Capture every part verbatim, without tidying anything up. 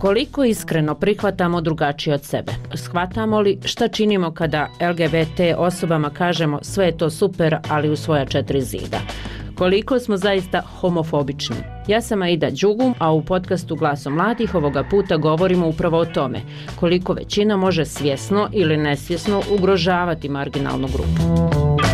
Koliko iskreno prihvatamo drugačije od sebe? Shvatamo li šta činimo kada L G B T osobama kažemo sve je to super, ali u svoja četiri zida? Koliko smo zaista homofobični? Ja sam Aida Đugum, a u podcastu Glasom mladih ovoga puta govorimo upravo o tome koliko većina može svjesno ili nesvjesno ugrožavati marginalnu grupu.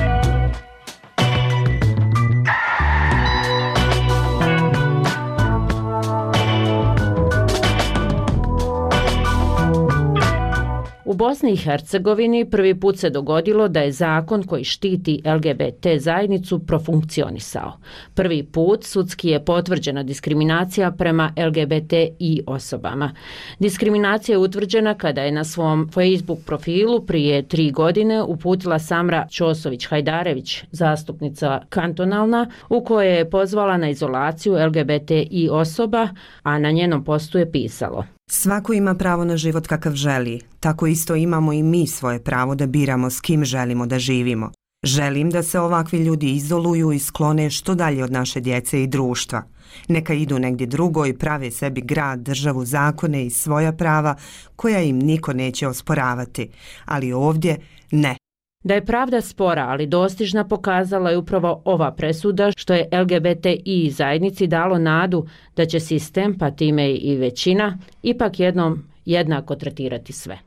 U Bosni i Hercegovini prvi put se dogodilo da je zakon koji štiti L G B T zajednicu profunkcionisao. Prvi put sudski je potvrđena diskriminacija prema L G B T I osobama. Diskriminacija je utvrđena kada je na svom Facebook profilu prije tri godine uputila Samra Ćosović-Hajdarević, zastupnica kantonalna, u kojoj je pozvala na izolaciju L G B T I osoba, a na njenom postu je pisalo: Svako ima pravo na život kakav želi, tako isto imamo i mi svoje pravo da biramo s kim želimo da živimo. Želim da se ovakvi ljudi izoluju i sklone što dalje od naše djece i društva. Neka idu negdje drugo i prave sebi grad, državu, zakone i svoja prava koja im niko neće osporavati, ali ovdje ne. Da je pravda spora, ali dostižna, pokazala je upravo ova presuda, što je L G B T I zajednici dalo nadu da će sistem, pa time i većina, ipak jednom jednako tretirati sve.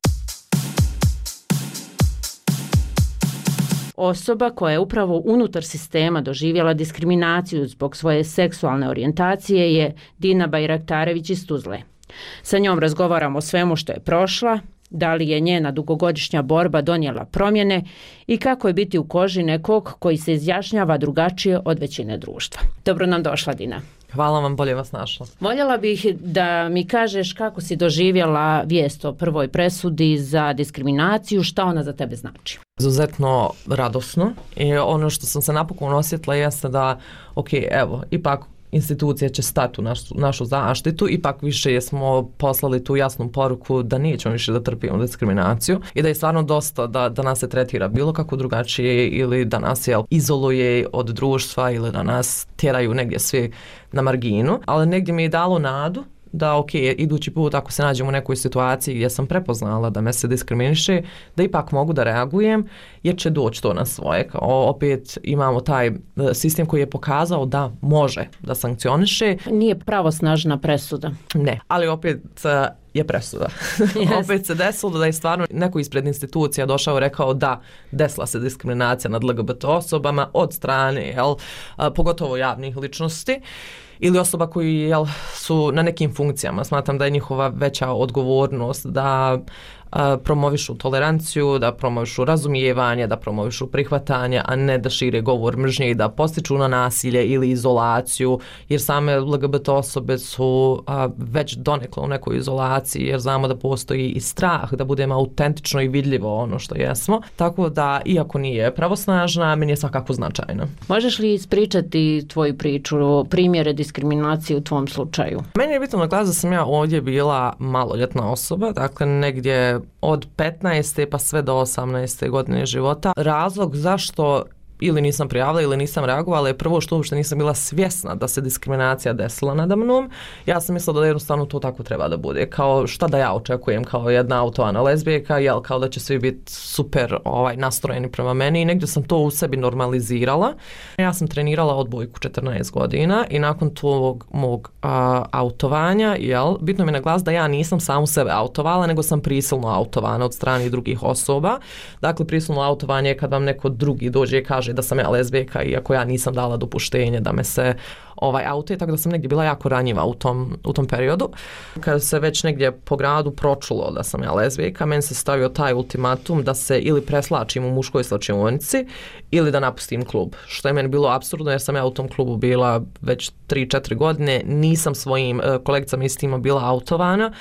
Osoba koja je upravo unutar sistema doživjela diskriminaciju zbog svoje seksualne orijentacije je Dina Bajraktarević iz Tuzle. Sa njom razgovaramo o svemu što je prošla, da li je njena dugogodišnja borba donijela promjene i kako je biti u koži nekog koji se izjašnjava drugačije od većine društva. Dobro nam došla, Dina. Hvala vam, bolje vas našla. Voljela bih da mi kažeš kako si doživjela vijest o prvoj presudi za diskriminaciju, šta ona za tebe znači. Izuzetno radosno i ono što sam se napokon osjetila jeste da, ok, evo, ipak institucija će stati u našu, našu zaštitu, ipak više smo poslali tu jasnu poruku da nećemo više da trpimo diskriminaciju i da je stvarno dosta da, da nas se tretira bilo kako drugačije ili da nas jel, izoluje od društva ili da nas tjeraju negdje svi na marginu, ali negdje mi je dalo nadu da ok, idući put ako se nađem u nekoj situaciji gdje sam prepoznala da me se diskriminiše, da ipak mogu da reagujem jer će doći to na svoje. Kao, opet imamo taj sistem koji je pokazao da može da sankcioniše. Nije pravosnažna presuda. Ne, ali opet je presuda. Yes. Opet se desilo da je stvarno neko ispred institucija došao i rekao da desila se diskriminacija nad L G B T osobama od strane, jel, pogotovo javnih ličnosti ili osoba koji jel, su na nekim funkcijama. Smatram da je njihova veća odgovornost da a, promovišu toleranciju, da promovišu razumijevanje, da promovišu prihvatanje, a ne da šire govor mržnje i da postiču na nasilje ili izolaciju, jer same L G B T osobe su a, već donekle u nekoj izolaciji, jer znamo da postoji i strah da budemo autentično i vidljivo ono što jesmo. Tako da, iako nije pravosnažna, meni je svakako značajna. Možeš li ispričati tvoju priču, primjere diskriminacije u tvom slučaju? Meni je bitno naglasiti da sam ja ovdje bila maloljetna osoba, dakle negdje od petnaeste pa sve do osamnaeste godine života. Razlog zašto ili nisam prijavila ili nisam reagovala je prvo što uopšte nisam bila svjesna da se diskriminacija desila nada mnom. Ja sam mislila da jednostavno to tako treba da bude. Kao šta da ja očekujem kao jedna autovana lezbijka, jel kao da će svi biti super ovaj, nastrojeni prema meni i negdje sam to u sebi normalizirala. Ja sam trenirala odbojku četrnaest godina i nakon tog mog a, autovanja, jel, bitno mi je naglasiti da ja nisam samu sebe autovala, nego sam prisilno autovana od strane drugih osoba. Dakle, prisilno autovanje je kad vam neko drugi dođe i kaže da sam ja lezbijka iako ja nisam dala dopuštenje da me se ovaj autuje, tako da sam negdje bila jako ranjiva u tom, u tom periodu. Kad se već negdje po gradu pročulo da sam ja lezbijka, meni se stavio taj ultimatum da se ili preslačim u muškoj slačionici ili da napustim klub. Što je meni bilo apsurdno jer sam ja u tom klubu bila već tri četiri godine, nisam svojim uh, kolegicama iz tima bila autovana,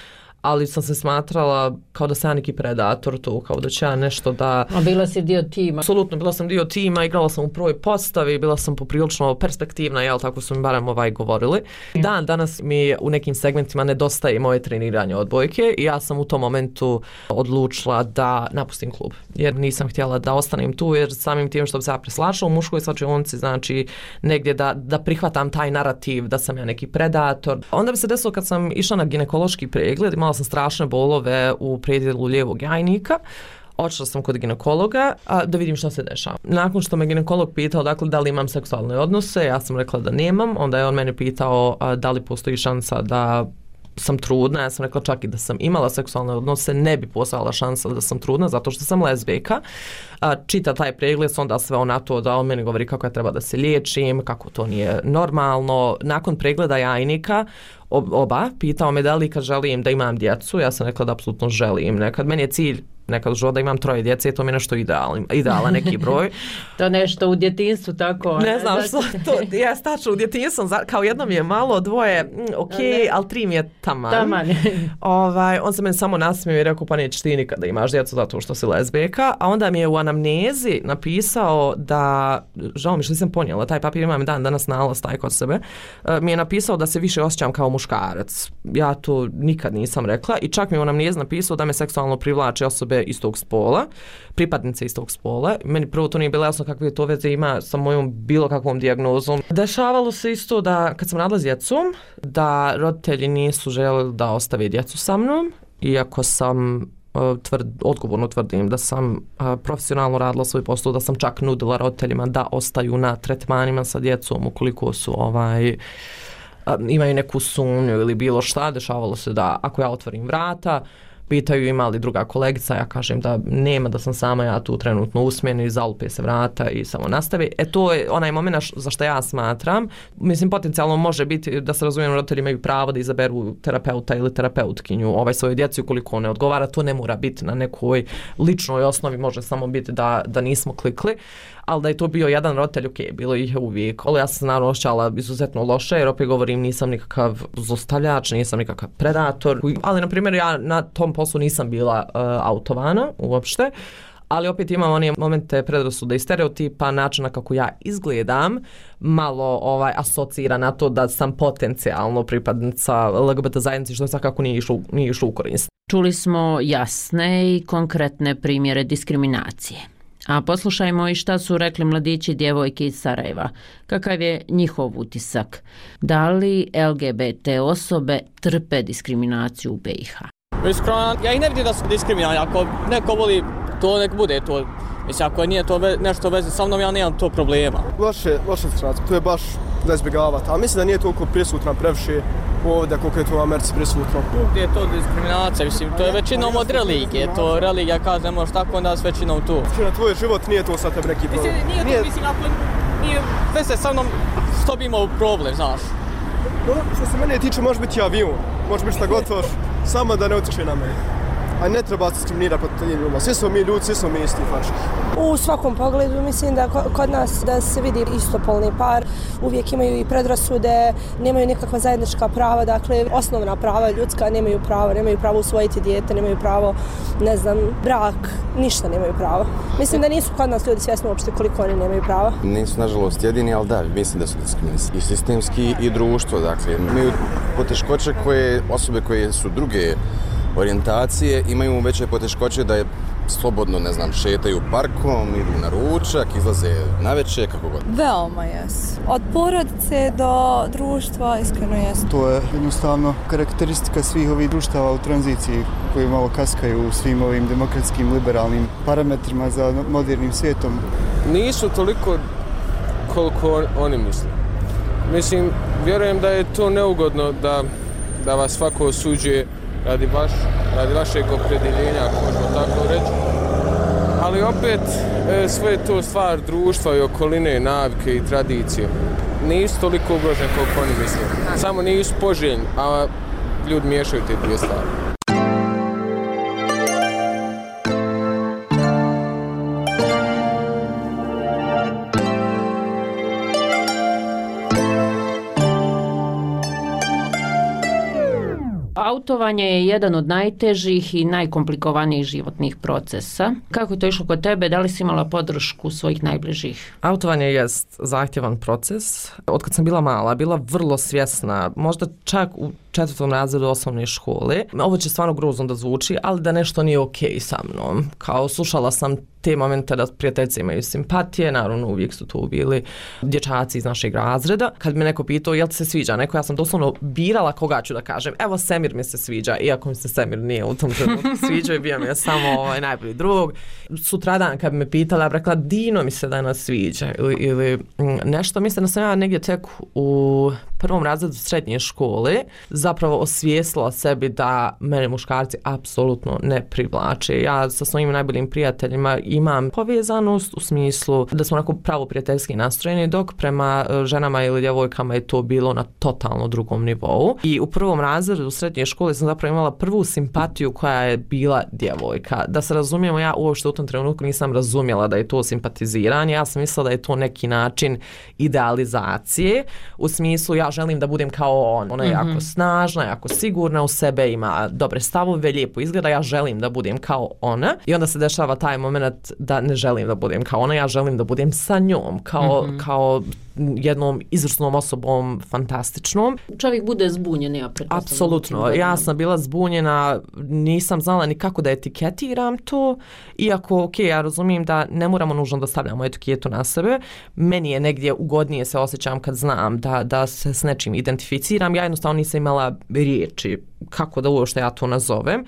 ali sam se smatrala kao da sam ja neki predator tu, kao da ću ja nešto da... A bila si dio tima? Apsolutno, bila sam dio tima, igrala sam u prvoj postavi, bila sam poprilično perspektivna, jel, tako su mi barem ovaj govorili. Dan danas mi u nekim segmentima nedostaje moje treniranje odbojke i ja sam u tom momentu odlučila da napustim klub, jer nisam htjela da ostanem tu, jer samim tim što bi se ja preslašala u muškoj svačionici, znači negdje da, da prihvatam taj narativ da sam ja neki predator. Onda bi se desilo kad sam išla na ginekološki pregled, imala sam strašne bolove u predjelu lijevog jajnika. Otišla sam kod ginekologa a, da vidim što se dešava. Nakon što me ginekolog pitao dakle, da li imam seksualne odnose, ja sam rekla da nemam. Onda je on mene pitao a, da li postoji šansa da sam trudna. Ja sam rekla čak i da sam imala seksualne odnose, ne bi postojala šansa da sam trudna zato što sam lezbijka. A, čita taj pregled, onda sve on na to da on meni govori kako ja treba da se liječim, kako to nije normalno. Nakon pregleda jajnika oba pitao me da li kad želim da imam djecu, ja sam rekla da apsolutno želim. Nekad meni je cilj nekad žao da imam troje djece, to mi je nešto idealan, idealan neki broj. To nešto u djetinstvu tako. Ne znam što, to, ja staču u djetinstvu, kao jedno mi je malo, dvoje, ok, ali tri mi je taman. Taman. ovaj, on se meni samo nasmio i rekao, pa nećeš ti nikada da imaš djecu zato što si lezbijka, a onda mi je u anamnezi napisao da, žao mi što nisam ponijela, taj papir imam dan danas nalaz taj kod sebe, mi je napisao da se više osjećam kao muškarac. Ja to nikad nisam rekla i čak mi je u anamnezi napisao da me seksualno privlače osobe istog spola, pripadnice istog spola. Meni prvo to nije bilo jasno kakve to veze ima sa mojom bilo kakvom dijagnozom. Dešavalo se isto da kad sam radila s djecom, da roditelji nisu željeli da ostave djecu sa mnom, iako sam tvrd, odgovorno tvrdim da sam a, profesionalno radila svoj posao, da sam čak nudila roditeljima da ostaju na tretmanima sa djecom ukoliko su ovaj a, imaju neku sumnju ili bilo šta. Dešavalo se da ako ja otvorim vrata, pitaju ima li druga kolegica, ja kažem da nema, da sam sama ja tu trenutno u smjeni, zalupe se vrata i samo nastavi. E to je onaj moment za što ja smatram. Mislim, potencijalno može biti da se razumijem, roditelji imaju pravo da izaberu terapeuta ili terapeutkinju ovaj svoje djeci ukoliko ne odgovara. To ne mora biti na nekoj ličnoj osnovi, može samo biti da, da nismo klikli. Ali da je to bio jedan roditelj, ok, bilo ih je uvijek. Ali ja sam naravno osjećala izuzetno loše, jer opet govorim nisam nikakav zlostavljač, nisam nikakav predator. Ali, na primjer, ja na tom poslu nisam bila uh, autovana uopšte. Ali opet imam one momente predrasude i stereotipa, načina kako ja izgledam, malo ovaj asocira na to da sam potencijalno pripadnica L G B T zajednice, što svakako nije išlo, nije išlo u korist. Čuli smo jasne i konkretne primjere diskriminacije. A poslušajmo i šta su rekli mladići i djevojke iz Sarajeva. Kakav je njihov utisak? Da li L G B T osobe trpe diskriminaciju u B i H? Iskreno, ja i ne vidim da su diskriminalni. Ako neko voli to, nek bude to. Mislim, ako nije to ve, nešto veze sa mnom, ja nemam to problema. Loše, loše diskriminacija, to je baš da izbjegavati. Ali mislim da nije toliko prisutna previše ovdje koliko je to u Americi prisutno. Gdje je to diskriminacija, mislim, to je većinom od religije. To religija kaže ne možeš tako, onda s većinom tu. Na tvoj život nije to sad tebi neki problem. Mislim, nije to, nije... mislim, ako nije veze sa mnom, što bi imao problem, znaš. No, što se mene tiče, može biti avion, može biti šta gotovo, samo da ne utječe na mene. A ne treba se diskriminirati pod tim ljudima. Svi smo mi ljudi, svi smo mi isti faši. U svakom pogledu mislim da kod nas da se vidi istopolni par, uvijek imaju i predrasude, nemaju nikakva zajednička prava, dakle osnovna prava ljudska nemaju pravo, nemaju pravo usvojiti dijete, nemaju pravo, ne znam, brak, ništa nemaju pravo. Mislim da nisu kod nas ljudi svjesni uopšte koliko oni nemaju prava. Nisu nažalost jedini, ali da, mislim da su diskriminisani. I sistemski i društvo, dakle, imaju poteškoće koje osobe koje su druge orijentacije imaju veće poteškoće da je slobodno, ne znam, šetaju parkom, idu na ručak, izlaze naveče, kako god. Veoma jes. Od porodice do društva iskreno jes. To je jednostavno karakteristika svih ovih društava u tranziciji koji malo kaskaju u svim ovim demokratskim, liberalnim parametrima za modernim svijetom. Nisu toliko koliko oni misle. Mislim, vjerujem da je to neugodno da, da vas svako osuđuje radi, vaš, radi vašeg opredjeljenja, ako možemo tako reći. Ali opet e, sve je to stvar društva i okoline, navike i tradicije. Nisu toliko ugroženi koliko oni misle. Samo nisu poželjni, a ljudi miješaju te dvije stvari. Autovanje je jedan od najtežih i najkomplikovanijih životnih procesa. Kako je to išlo kod tebe? Da li si imala podršku svojih najbližih? Autovanje jest zahtjevan proces. Otkad sam bila mala, bila vrlo svjesna, možda čak u četvrtom razredu osnovne škole. Ovo će stvarno grozno da zvuči, ali da nešto nije okej sa mnom. Kao slušala sam te momente da prijateljice imaju simpatije, naravno uvijek su tu bili dječaci iz našeg razreda. Kad me neko pitao jel ti se sviđa neko, ja sam doslovno birala koga ću da kažem. Evo Semir mi se sviđa, iako mi se Semir nije u tom trenutku sviđa i bio mi je samo ovaj najbolji drug. Sutradan kad bi me pitala, ja rekla Dino mi se danas sviđa ili, ili nešto. Mislim da sam ja negdje tek u prvom razredu srednje škole zapravo osvijestila sebi da mene muškarci apsolutno ne privlače. Ja sa svojim najboljim prijateljima imam povezanost u smislu da smo onako pravo prijateljski nastrojeni, dok prema ženama ili djevojkama je to bilo na totalno drugom nivou. I u prvom razredu srednje škole sam zapravo imala prvu simpatiju koja je bila djevojka. Da se razumijemo, ja uopšte u tom trenutku nisam razumjela da je to simpatiziranje, ja sam mislila da je to neki način idealizacije, u smislu ja želim da budem kao on. Ona je mm-hmm. jako snažna, jako sigurna u sebe, ima dobre stavove, lijepo izgleda, ja želim da budem kao ona. I onda se dešava taj moment da ne želim da budem kao ona, ja želim da budem sa njom, kao, mm-hmm. kao jednom izvrsnom osobom, fantastičnom. Čovjek bude zbunjen, ja pretpostavljam. Apsolutno, ja sam bila zbunjena, nisam znala ni kako da etiketiram to, iako, ok, ja razumijem da ne moramo nužno da stavljamo etiketu na sebe, meni je negdje ugodnije se osjećam kad znam da, da se s nečim identificiram, ja jednostavno nisam imala riječi kako da uopšte ja to nazovem.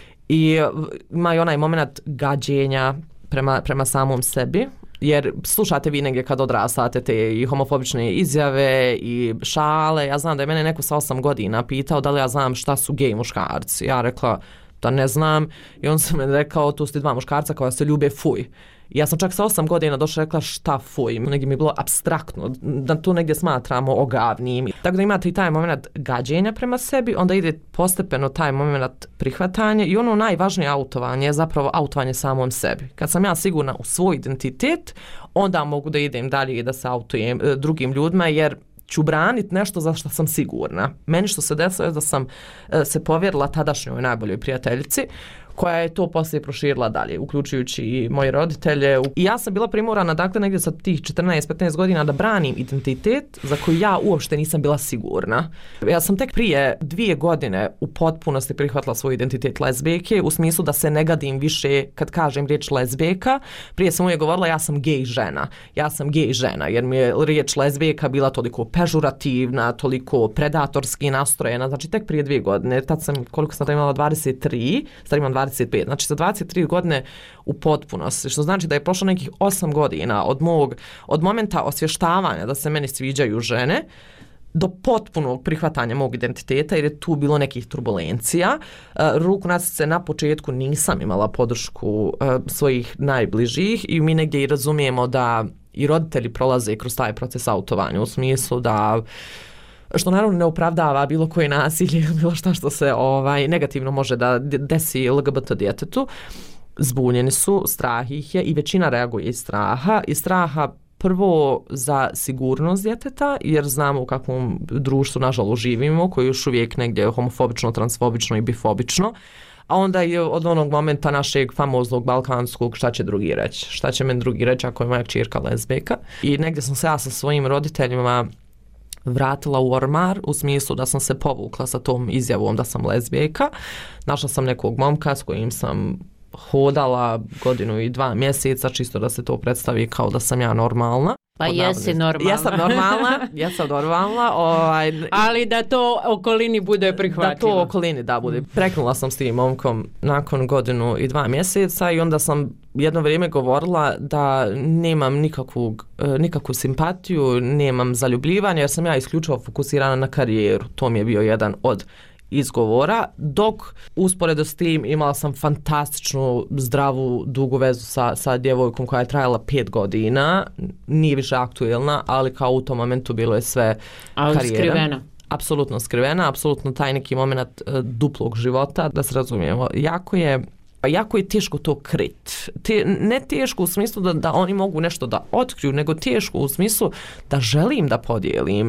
I ima i onaj moment gađenja prema, prema samom sebi, jer slušate vi negdje kad odrastate te i homofobične izjave i šale. Ja znam da je mene neko sa osam godina pitao da li ja znam šta su gej muškarci. Ja rekla da ne znam i on sam mi rekao tu su dva muškarca koja se ljube, fuj. Ja sam čak sa osam godina došla rekla šta fuj, negdje mi je bilo apstraktno, da to negdje smatramo ogavnim. Tako da imate i taj moment gađenja prema sebi, onda ide postepeno taj moment prihvatanja i ono najvažnije autovanje je zapravo autovanje samom sebi. Kad sam ja sigurna u svoj identitet, onda mogu da idem dalje i da se autujem drugim ljudima, jer ću braniti nešto za što sam sigurna. Meni što se desilo je da sam se povjerila tadašnjoj najboljoj prijateljici, koja je to poslije proširila dalje, uključujući i moje roditelje. I ja sam bila primorana, dakle, negdje sa tih četrnaest petnaest godina da branim identitet za koji ja uopšte nisam bila sigurna. Ja sam tek prije dvije godine u potpunosti prihvatila svoj identitet lezbijke, u smislu da se ne gadim više kad kažem riječ lezbijka. Prije sam uvijek govorila ja sam gej žena. Ja sam gej žena, jer mi je riječ lezbijka bila toliko pežurativna, toliko predatorski nastrojena. Znači, tek prije dvije godine, tad sam, koliko sam imala, dvadeset tri, sad imam dvadeset pet, znači sa dvadeset tri godine u potpunosti, što znači da je prošlo nekih osam godina od mog, od momenta osvještavanja da se meni sviđaju žene do potpunog prihvatanja mog identiteta, jer je tu bilo nekih turbulencija. Ruku na srce, na početku nisam imala podršku svojih najbližih i mi negdje i razumijemo da i roditelji prolaze kroz taj proces autovanja, u smislu da što naravno ne opravdava bilo koje nasilje, bilo šta što se ovaj negativno može da desi L G B T djetetu. Zbunjeni su, strah ih je i većina reaguje iz straha. Iz straha prvo za sigurnost djeteta, jer znamo u kakvom društvu nažalost živimo, koji još uvijek negdje homofobično, transfobično i bifobično. A onda je od onog momenta našeg famoznog balkanskog šta će drugi reći. Šta će meni drugi reći ako je moja kćerka lezbijka. I negdje sam se ja sa svojim roditeljima vratila u ormar, u smislu da sam se povukla sa tom izjavom da sam lezbijka. Našla sam nekog momka s kojim sam hodala godinu i dva mjeseca, čisto da se to predstavi kao da sam ja normalna. Pa jesi normalna. Ja sam normalna, ja sam normalna. Ovaj, ali da to okolini bude prihvatljivo. Da to okolini da bude. Preknula sam s tim momkom nakon godinu i dva mjeseca i onda sam jedno vrijeme govorila da nemam nikakvu, nikakvu simpatiju, nemam zaljubljivanja jer sam ja isključivo fokusirana na karijeru. To mi je bio jedan od izgovora, dok usporedo s tim imala sam fantastičnu, zdravu, dugu vezu sa, sa djevojkom koja je trajala pet godina, nije više aktuelna, ali kao u tom momentu bilo je sve ali karijera. Skrivena. Apsolutno skrivena, apsolutno taj neki moment uh, duplog života, da se razumijemo. Jako je jako je teško to krit. Te, ne teško u smislu da, da oni mogu nešto da otkriju, nego teško u smislu da želim da podijelim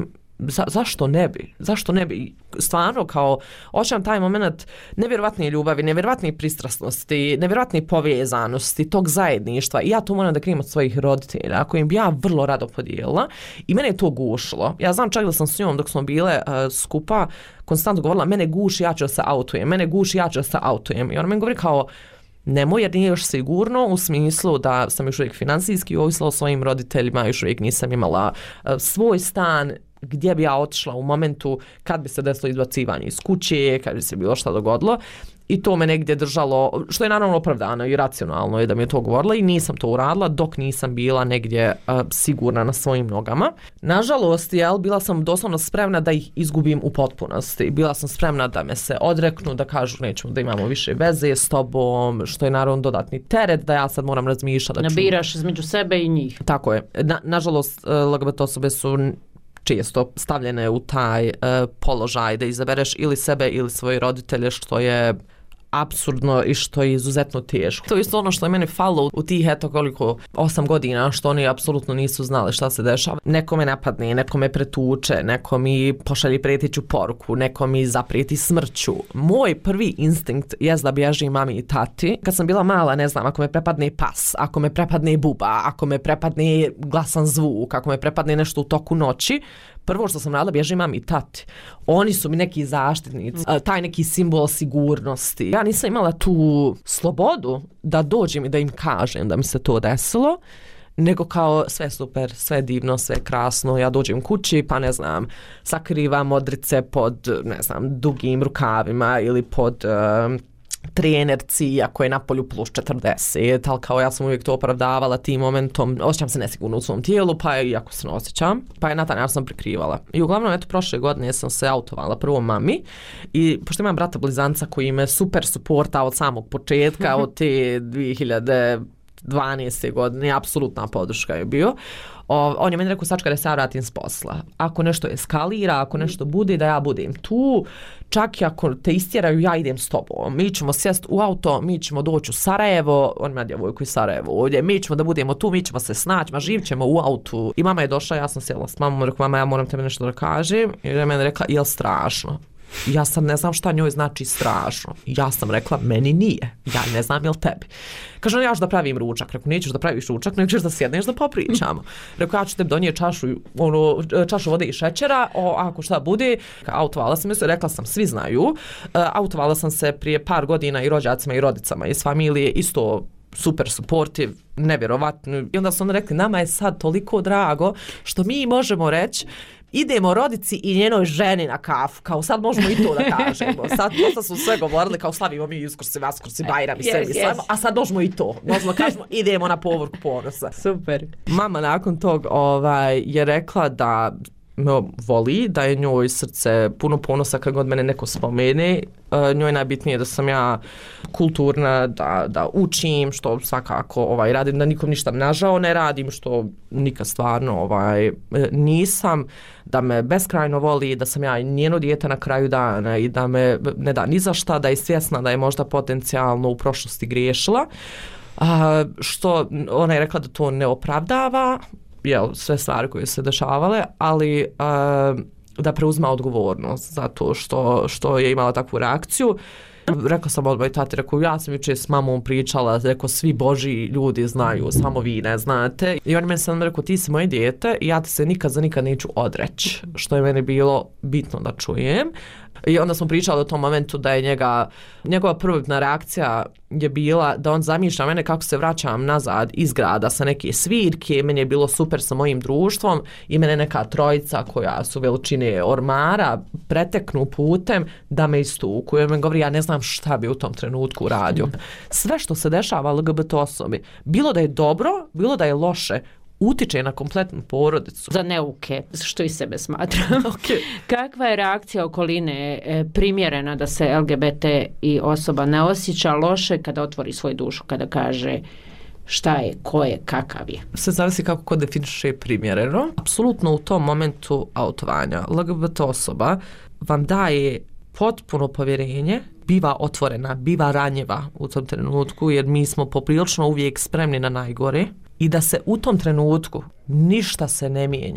za, zašto ne bi? Zašto ne bi? Stvarno, kao, osjećam taj moment nevjerovatne ljubavi, nevjerovatne pristrasnosti, nevjerovatne povezanosti, tog zajedništva. I ja to moram da krijem od svojih roditelja, kojim bi ja vrlo rado podijelila. I mene je to gušilo. Ja znam čak da sam s njom dok smo bile uh, skupa, konstantno govorila, mene guši, ja ću da se autujem, mene guši, ja ću da se autujem. I ona meni govori kao, nemoj, jer nije još sigurno u smislu da sam još uvijek finansijski ovisila o svojim roditeljima, još uvijek nisam imala uh, svoj stan, gdje bi ja otišla u momentu kad bi se desilo izbacivanje iz kuće, kad bi se bilo šta dogodilo. I to me negdje držalo, što je naravno opravdano i racionalno je da mi je to govorila i nisam to uradila dok nisam bila negdje uh, sigurna na svojim nogama. Nažalost, jel, bila sam doslovno spremna da ih izgubim u potpunosti. Bila sam spremna da me se odreknu, da kažu nećemo da imamo više veze s tobom, što je naravno dodatni teret, da ja sad moram razmišljati. Da ću... Nabiraš između sebe i njih. Tako je. Na, nažalost, L G B T osobe su često stavljene u taj uh, položaj da izabereš ili sebe ili svoje roditelje, što je apsurdno i što je izuzetno teško. To je isto ono što je meni falilo u tih eto koliko osam godina, što oni apsolutno nisu znali šta se dešava. Neko me napadne, neko me pretuče, neko mi pošalje prijeteću poruku, neko mi zaprijeti smrću. Moj prvi instinkt je da bježim mami i tati. Kad sam bila mala, ne znam, ako me prepadne pas, ako me prepadne buba, ako me prepadne glasan zvuk, ako me prepadne nešto u toku noći, prvo što sam radila, bježim mami i tati. Oni su mi neki zaštitnici, taj neki simbol sigurnosti. Ja nisam imala tu slobodu da dođem i da im kažem da mi se to desilo, nego kao sve super, sve divno, sve krasno. Ja dođem kući pa ne znam, sakrivam modrice pod, ne znam, dugim rukavima ili pod... Uh, trenerci, ako je na polju plus četrdeset, ali kao ja sam uvijek to opravdavala tim momentom, osjećam se nesigurno u svom tijelu, pa je, iako se ne osjećam, pa je na taj način sam prikrivala. I uglavnom, eto, prošle godine sam se autovala prvo mami i pošto imam brata blizanca koji me super suporta od samog početka, od te dvije hiljade dvanaeste godine, apsolutna podrška je bio. O, on je meni rekao, sačka da se ja vratim s posla. Ako nešto eskalira, ako nešto bude, da ja budem tu, čak i ako te istjeraju, ja idem s tobom. Mi ćemo sjest u auto, mi ćemo doći u Sarajevo, on ima djevojku iz Sarajevo ovdje, mi ćemo da budemo tu, mi ćemo se snaći, ma živit ćemo u autu. I mama je došla, ja sam sjela s mamom, rekao, mama, ja moram tebi nešto da kažem. I je meni rekla, jel strašno? Ja sam ne znam šta njoj znači strašno. Ja sam rekla, meni nije. Ja ne znam jel tebi. Kaže, ja ću da pravim ručak. Rekao, nećeš da praviš ručak, nego ćeš da sjedneš da popričamo. Rekao, ja ću tebi donijeti čašu, ono, čašu vode i šećera, o, ako šta bude. Autovala sam se, rekla sam, svi znaju. Autovala sam se prije par godina i rođacima i rodicama iz familije, isto super supportiv, nevjerovatno. I onda su oni rekli, nama je sad toliko drago što mi možemo reći, idemo rodici i njenoj ženi na kafu, kao sad možemo i to da kažemo. Sad dosta su sve govorili kao slavimo mi Uskrsi, Vaskrsi, Bajram i sve, yes, yes. A sad možemo i to. Možemo kažemo idemo na povorku ponosa. Super. Mama nakon tog ovaj, je rekla da me voli, da je njoj srce puno ponosa kad god mene neko spomene. Uh, njoj je najbitnije da sam ja kulturna, da, da učim, što svakako ovaj, radim, da nikom ništa nažao ne radim, što nikad stvarno ovaj, nisam, da me beskrajno voli, da sam ja njeno dijete na kraju dana i da me ne da ni za šta, da je svjesna da je možda potencijalno u prošlosti griješila. Uh, što ona je rekla da to ne opravdava, jel, sve stvari koje se dešavale, ali uh, da preuzma odgovornost zato što, što je imala takvu reakciju. Rekla sam od moj tati, rekao, ja sam jučer s mamom pričala, rekao, svi božji ljudi znaju, samo vi ne znate. I on meni sam rekao, ti si moje dijete i ja ti se nikad za nikad neću odreći, što je meni bilo bitno da čujem. I onda smo pričali o tom momentu da je njega, njegova prvotna reakcija je bila da on zamišlja mene kako se vraćam nazad iz grada sa neke svirke, meni je bilo super sa mojim društvom i mene neka trojica koja su veličine ormara preteknu putem da me istuku. I on me govori, ja ne znam šta bi u tom trenutku radio. Sve što se dešava L G B T osobi, bilo da je dobro, bilo da je loše, utiče na kompletnu porodicu. Za neuke, što i sebe smatram. Okay. Kakva je reakcija okoline e, primjerena da se L G B T i osoba ne osjeća loše kada otvori svoju dušu, kada kaže šta je, ko je, kakav je? Sve zavisi kako ko definiše primjereno. Apsolutno u tom momentu autovanja L G B T osoba vam daje potpuno povjerenje, biva otvorena, biva ranjiva u tom trenutku, jer mi smo poprilično uvijek spremni na najgore i da se u tom trenutku ništa se ne mijenja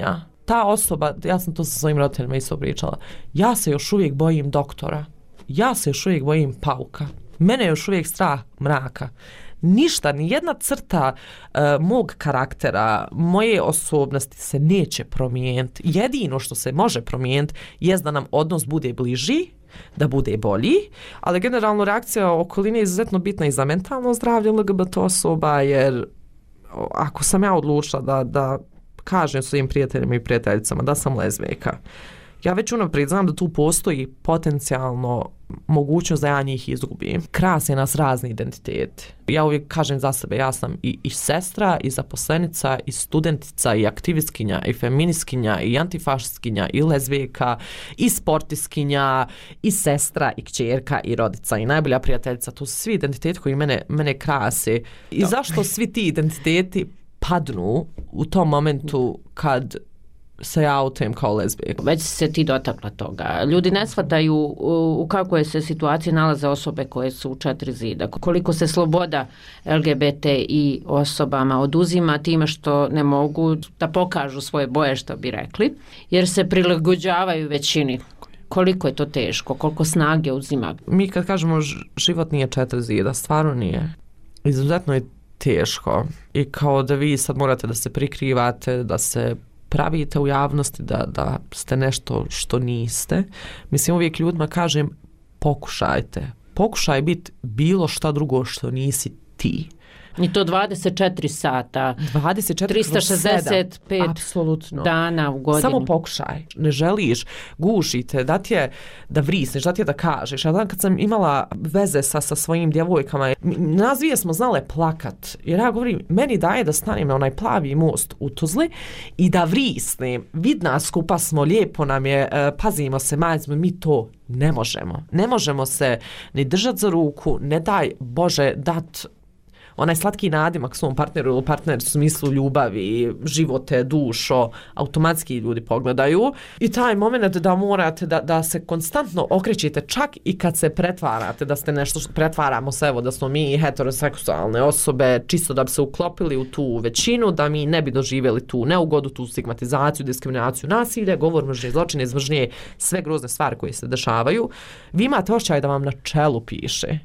ta osoba, ja sam to sa svojim roditeljima isto pričala, ja se još uvijek bojim doktora, ja se još uvijek bojim pauka, mene je još uvijek strah mraka. Ništa, ni jedna crta uh, mog karaktera, moje osobnosti se neće promijeniti. Jedino što se može promijeniti je da nam odnos bude bliži, da bude bolji, ali generalno reakcija okoline je izuzetno bitna i za mentalno zdravlje L G B T osoba, jer ako sam ja odlučila da, da kažem svojim prijateljima i prijateljicama da sam lezbijka, ja već unaprijed znam da tu postoji potencijalno mogućnost da ja njih izgubim. Krase nas razni identiteti. Ja uvijek kažem za sebe, ja sam i, i sestra, i zaposlenica, i studentica, i aktivistkinja, i feministkinja, i antifašistkinja, i lezbijka, i sportiskinja, i sestra, i kćerka, i rodica, i najbolja prijateljica. To su svi identiteti koji mene, mene krase. I da. Zašto svi ti identiteti padnu u tom momentu kad se ja autujem kao lezbijka? Već se ti dotakla toga. Ljudi ne shvataju u, u kakvoj se situaciji nalaze osobe koje su u četiri zida. Koliko se sloboda L G B T I osobama oduzima time što ne mogu da pokažu svoje boje, što bi rekli, jer se prilagođavaju većini. Koliko je to teško, koliko snage uzima. Mi kad kažemo život nije četiri zida, stvarno nije. Izuzetno je teško. I kao da vi sad morate da se prikrivate, da se pravite u javnosti, da, da ste nešto što niste. Mislim, uvijek ljudima kažem, pokušajte. Pokušaj biti bilo šta drugo što nisi ti. I to dvadeset četiri sata, dvadeset četiri trista šezdeset pet apsolutno dana u godini. Samo pokušaj. Ne želiš, gušite, da ti je da vrisneš, da ti je da kažeš. Ja dan kad sam imala veze sa, sa svojim djevojkama, nas dvije smo znale plakat. Jer ja govorim, meni daje da stanem na onaj plavi most u Tuzli i da vrisnem. Vidna skupa smo, lijepo nam je, pazimo se, majzimo, mi to ne možemo. Ne možemo se ni držati za ruku, ne daj Bože dat onaj slatki nadimak svom partneru ili partner u smislu ljubavi, živote, dušo, automatski ljudi pogledaju. I taj moment da morate da, da se konstantno okrećete čak i kad se pretvarate, da ste nešto što pretvaramo se, evo da smo mi heteroseksualne osobe, čisto da bi se uklopili u tu većinu, da mi ne bi doživjeli tu neugodu, tu stigmatizaciju, diskriminaciju, nasilje, govor mržnje, zločine, izmržnje, sve grozne stvari koje se dešavaju. Vi imate osjećaj da vam na čelu piše.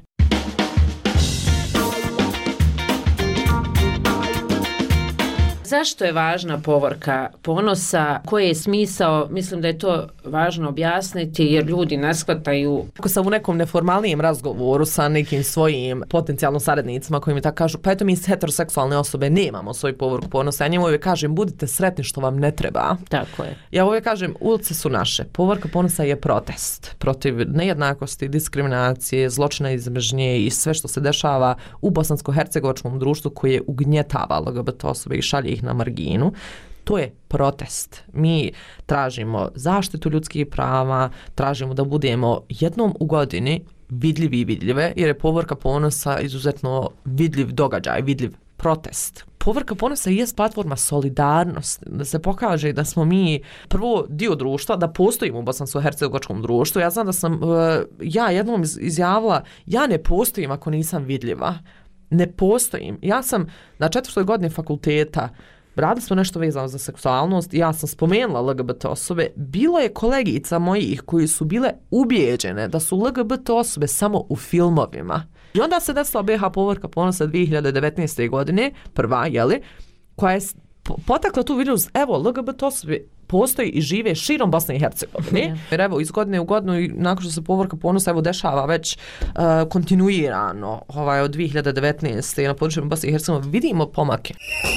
Zašto je važna povorka ponosa? Koji je smisao? Mislim da je to važno objasniti jer ljudi ne shvataju. Ako sam u nekom neformalnijem razgovoru sa nekim svojim potencijalno saradnicima koji mi tako kažu, pa eto mi heteroseksualne osobe nemamo svoj povorku ponosa, ja njemu uvijek kažem budite sretni što vam ne treba. Tako je. Ja uvijek kažem ulice su naše. Povorka ponosa je protest protiv nejednakosti, diskriminacije, zločina iz mržnje i sve što se dešava u bosansko-hercegovačkom društvu koje ugnjetava L G B T osobe i šalje ih na marginu. To je protest. Mi tražimo zaštitu ljudskih prava, tražimo da budemo jednom u godini vidljivi i vidljive, jer je povorka ponosa izuzetno vidljiv događaj, vidljiv protest. Povorka ponosa je platforma solidarnosti, da se pokaže da smo mi prvo dio društva, da postojimo u bosansko-hercegovačkom društvu. Ja znam da sam ja jednom izjavila, ja ne postojim ako nisam vidljiva. Ne postojim. Ja sam na četvrtoj godini fakulteta, radili smo nešto vezano za seksualnost, ja sam spomenula L G B T osobe, bilo je kolegica mojih koji su bile ubijeđene da su L G B T osobe samo u filmovima. I onda se desila B H povorka ponosa dvije hiljade devetnaeste. godine, prva, jeli, koja je potakla tu vidljivost, evo, L G B T osobe postoji i žive širom Bosne i Hercegovine. Jer evo, iz godine u godinu i nakon što se povorka ponosa evo dešava već uh, kontinuirano ovaj, od dvije hiljade devetnaeste. na području Bosne i Hercegovine vidimo pomake.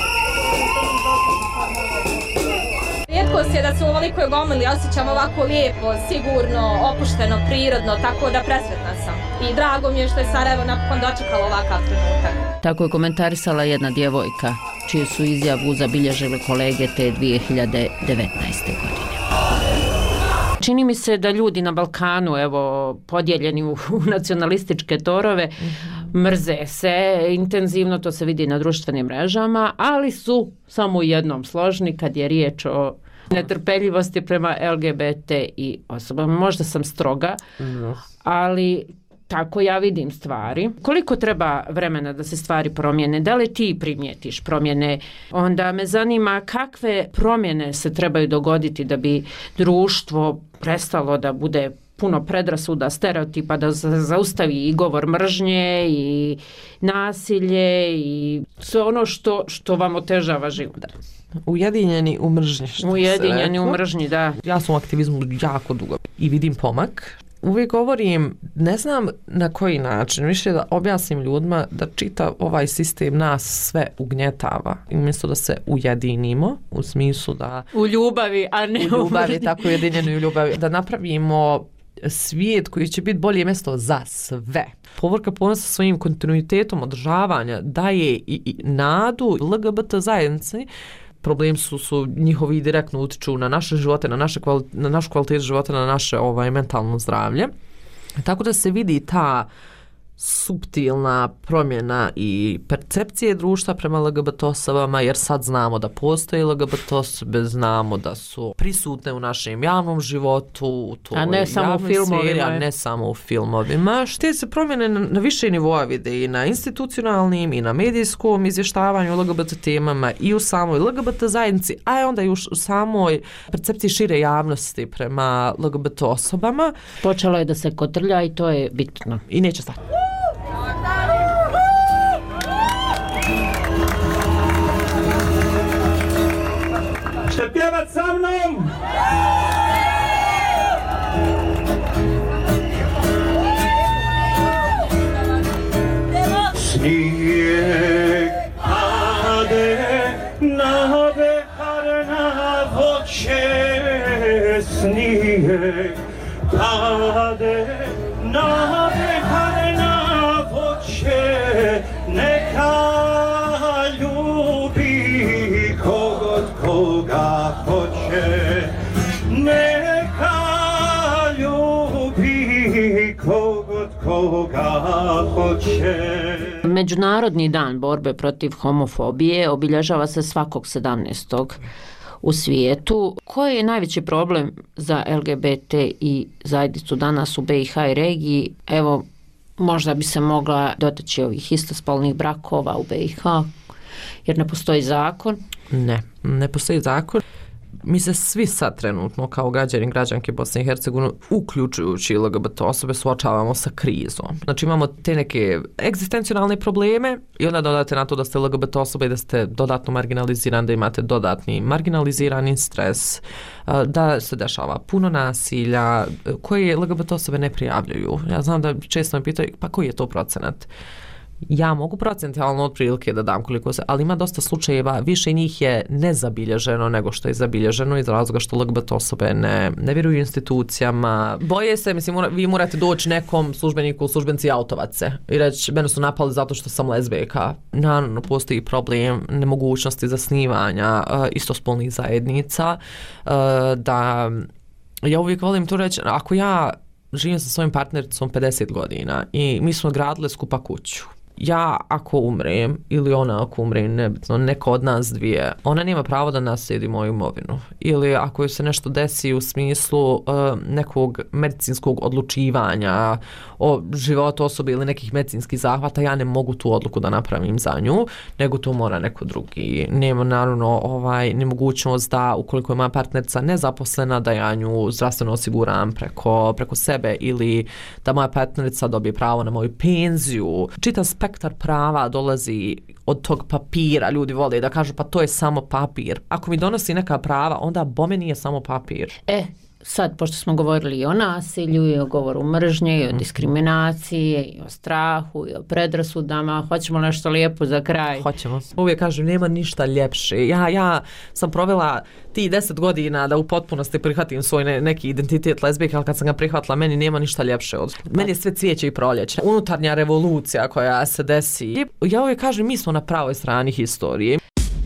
Rijetkost je da se u ovolikoj gomili osjećam ovako lijepo, sigurno, opušteno, prirodno, tako da presretna sam. I drago mi je što je Sarajevo napokon dočekalo ovakav trenutak. Tako je komentarisala jedna djevojka, čiju su izjavu zabilježili kolege te dvije hiljade devetnaeste. godine. Čini mi se da ljudi na Balkanu, evo, podijeljeni u, u nacionalističke torove, mm-hmm. mrze se intenzivno, to se vidi na društvenim mrežama, ali su samo u jednom složni kad je riječ o netrpeljivosti prema L G B T I osobama. Možda sam stroga, mm-hmm. ali tako ja vidim stvari. Koliko treba vremena da se stvari promijene? Da li ti primijetiš promjene? Onda me zanima kakve promjene se trebaju dogoditi da bi društvo prestalo da bude puno predrasuda, stereotipa, da se zaustavi i govor mržnje i nasilje i sve ono što, što vam otežava život. Ujedinjeni u mržnji. Ujedinjeni u mržnji, da. Ja sam u aktivizmu jako dugo i vidim pomak. Uvijek govorim, ne znam na koji način, više da objasnim ljudima da čita ovaj sistem nas sve ugnjetava. I umjesto da se ujedinimo, u smislu da... U ljubavi, a ne u ljubavi, tako ujedinjeni u ljubavi. Da napravimo svijet koji će biti bolje mjesto za sve. Povorka Ponosa svojim kontinuitetom održavanja daje i, i nadu L G B T zajednici. Problem su, su njihovi direktno utiču na naše živote, na, naše kvali, na našu kvalitetu života, na naše ovaj, mentalno zdravlje. Tako da se vidi ta suptilna promjena i percepcije društva prema L G B T osobama, jer sad znamo da postoje L G B T osobe, znamo da su prisutne u našem javnom životu, u toj a ne samo u filmovima, seriji, a ne samo u filmovima. Šte se promjene na, na više nivoa vide i na institucionalnim i na medijskom izvještavanju L G B T temama i u samoj L G B T zajednici, a onda i u samoj percepciji šire javnosti prema L G B T osobama. Počelo je da se kotrlja i to je bitno. I neće stati. Ćete pjevat sa mnom? Snijeg pade na behar na voće, snijeg pade na behar na voće, neka ljubi kogod koga hoće, neka ljubi kogod koga hoće. Međunarodni dan borbe protiv homofobije obilježava se svakog sedamnaestog u svijetu. Koji je najveći problem za L G B T i zajednicu danas u B i H i regiji? Evo, možda bi se mogla dotaći ovih istospolnih brakova u B i H, jer ne postoji zakon. Ne, ne postoji zakon. Mi se svi sad trenutno kao građani i građanke Bosne i Hercegovine, uključujući L G B T osobe, suočavamo sa krizom. Znači imamo te neke egzistencionalne probleme i onda dodate na to da ste L G B T osobe i da ste dodatno marginalizirani, da imate dodatni marginalizirani stres, da se dešava puno nasilja koje L G B T osobe ne prijavljuju. Ja znam da često me pitaju pa koji je to procenat? Ja mogu procentualno otprilike da dam koliko se, ali ima dosta slučajeva, više njih je nezabilježeno nego što je zabilježeno iz razloga što L G B T osobe ne, ne vjeruju institucijama. Boje se, mislim, vi morate doći nekom službeniku, službenci autovat se i reći, mene su napali zato što sam lezbijka. Naravno, postoji problem nemogućnosti zasnivanja uh, istospolnih zajednica, uh, da ja uvijek volim to reći, ako ja živim sa svojim partnericom pedeset godina i mi smo gradili skupa kuću. Ja ako umrem ili ona ako umre, nebitno, neko od nas dvije, ona nema pravo da naslijedi moju imovinu. Ili ako joj se nešto desi u smislu uh, nekog medicinskog odlučivanja o životu osobe ili nekih medicinskih zahvata, ja ne mogu tu odluku da napravim za nju, nego to mora neko drugi. Nema naravno ovaj, nemogućnost da ukoliko je moja partnerica nezaposlena, da ja nju zdravstveno osiguram preko, preko sebe ili da moja partnerica dobije pravo na moju penziju. Čitav spektar prava dolazi od tog papira. Ljudi vole da kažu pa to je samo papir. Ako mi donosi neka prava, onda bome nije samo papir. E, sad, pošto smo govorili i o nasilju, i o govoru mržnje, i o diskriminaciji, i o strahu, i o predrasudama, hoćemo nešto lijepo za kraj? Hoćemo. Uvijek kažem, nema ništa ljepše. Ja, ja sam provela ti deset godina da u potpunosti prihvatim svoj ne, neki identitet lezbijke, ali kad sam ga prihvatila, meni nema ništa ljepše od... Meni je sve cvijeće i proljeće. Unutarnja revolucija koja se desi. Ja uvijek kažem, mi smo na pravoj strani historije.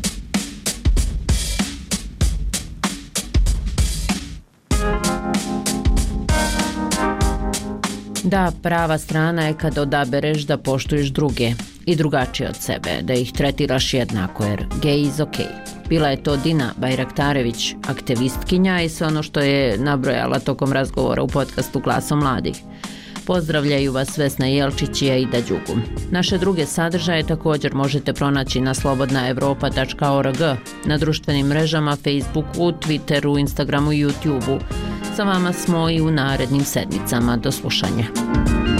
Da, prava strana je kad odabereš da poštuješ druge i drugačije od sebe, da ih tretiraš jednako, jer gej is ok. Bila je to Dina Bajraktarević, aktivistkinja i sve ono što je nabrojala tokom razgovora u podcastu Glasom mladih. Pozdravljaju vas Vesna Jelčić i Aida Đugum. Naše druge sadržaje također možete pronaći na slobodna evropa tačka org, na društvenim mrežama Facebooku, Twitteru, Instagramu i YouTubeu. Sa vama smo i u narednim sedmicama. Do slušanja.